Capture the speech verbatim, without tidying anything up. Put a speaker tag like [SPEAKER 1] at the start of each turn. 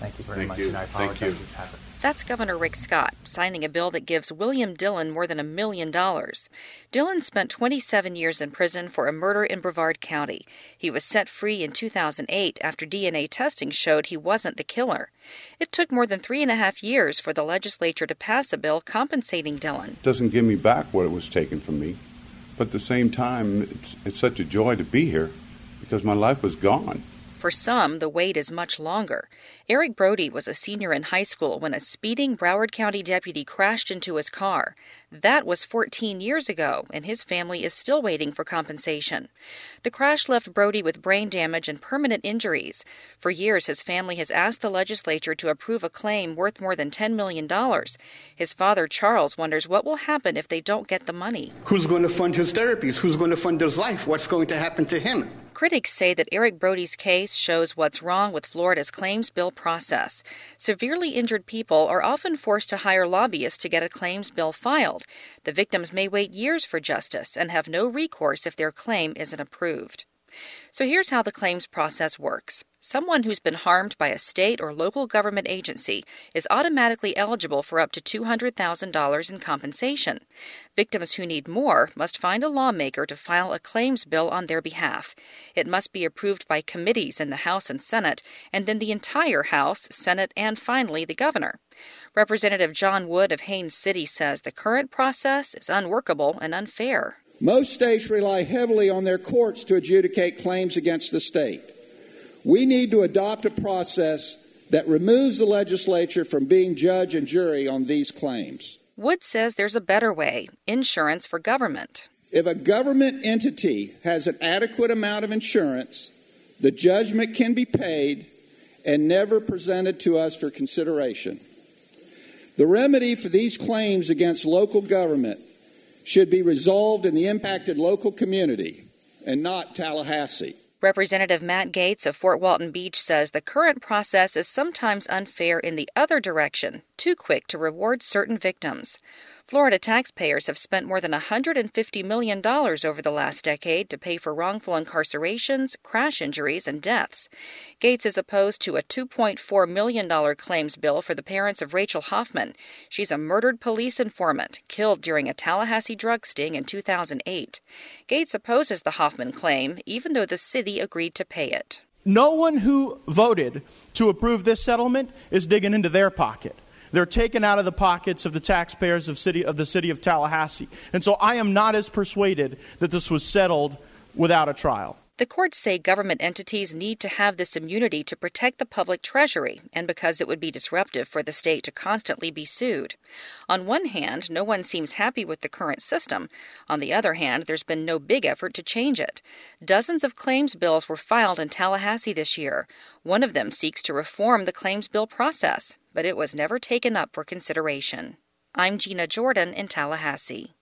[SPEAKER 1] Thank you very
[SPEAKER 2] Thank
[SPEAKER 1] much,
[SPEAKER 2] you.
[SPEAKER 1] and I
[SPEAKER 2] Thank
[SPEAKER 1] apologize
[SPEAKER 2] you.
[SPEAKER 1] this happened.
[SPEAKER 3] That's Governor Rick Scott signing a bill that gives William Dillon more than a million dollars. Dillon spent twenty-seven years in prison for a murder in Brevard County. He was set free in two thousand eight after D N A testing showed he wasn't the killer. It took more than three and a half years for the legislature to pass a bill compensating Dillon.
[SPEAKER 2] It doesn't give me back what it was taken from me, but at the same time, it's, it's such a joy to be here because my life was gone.
[SPEAKER 3] For some, the wait is much longer. Eric Brody was a senior in high school when a speeding Broward County deputy crashed into his car. That was fourteen years ago, and his family is still waiting for compensation. The crash left Brody with brain damage and permanent injuries. For years, his family has asked the legislature to approve a claim worth more than ten million dollars. His father, Charles, wonders what will happen if they don't get the money.
[SPEAKER 4] Who's going to fund his therapies? Who's going to fund his life? What's going to happen to him?
[SPEAKER 3] Critics say that Eric Brody's case shows what's wrong with Florida's claims bill process. Severely injured people are often forced to hire lobbyists to get a claims bill filed. The victims may wait years for justice and have no recourse if their claim isn't approved. So here's how the claims process works. Someone who's been harmed by a state or local government agency is automatically eligible for up to two hundred thousand dollars in compensation. Victims who need more must find a lawmaker to file a claims bill on their behalf. It must be approved by committees in the House and Senate, and then the entire House, Senate, and finally the governor. Representative John Wood of Haines City says the current process is unworkable and unfair.
[SPEAKER 5] Most states rely heavily on their courts to adjudicate claims against the state. We need to adopt a process that removes the legislature from being judge and jury on these claims.
[SPEAKER 3] Wood says there's a better way, insurance for government.
[SPEAKER 5] If a government entity has an adequate amount of insurance, the judgment can be paid and never presented to us for consideration. The remedy for these claims against local government should be resolved in the impacted local community and not Tallahassee.
[SPEAKER 3] Representative Matt Gaetz of Fort Walton Beach says the current process is sometimes unfair in the other direction, too quick to reward certain victims. Florida taxpayers have spent more than one hundred fifty million dollars over the last decade to pay for wrongful incarcerations, crash injuries, and deaths. Gaetz is opposed to a two point four million dollars claims bill for the parents of Rachel Hoffman. She's a murdered police informant, killed during a Tallahassee drug sting in two thousand eight. Gaetz opposes the Hoffman claim, even though the city agreed to pay it.
[SPEAKER 6] No one who voted to approve this settlement is digging into their pocket. They're taken out of the pockets of the taxpayers of city of the city of Tallahassee. And so I am not as persuaded that this was settled without a trial.
[SPEAKER 3] The courts say government entities need to have this immunity to protect the public treasury and because it would be disruptive for the state to constantly be sued. On one hand, no one seems happy with the current system. On the other hand, there's been no big effort to change it. Dozens of claims bills were filed in Tallahassee this year. One of them seeks to reform the claims bill process, but it was never taken up for consideration. I'm Gina Jordan in Tallahassee.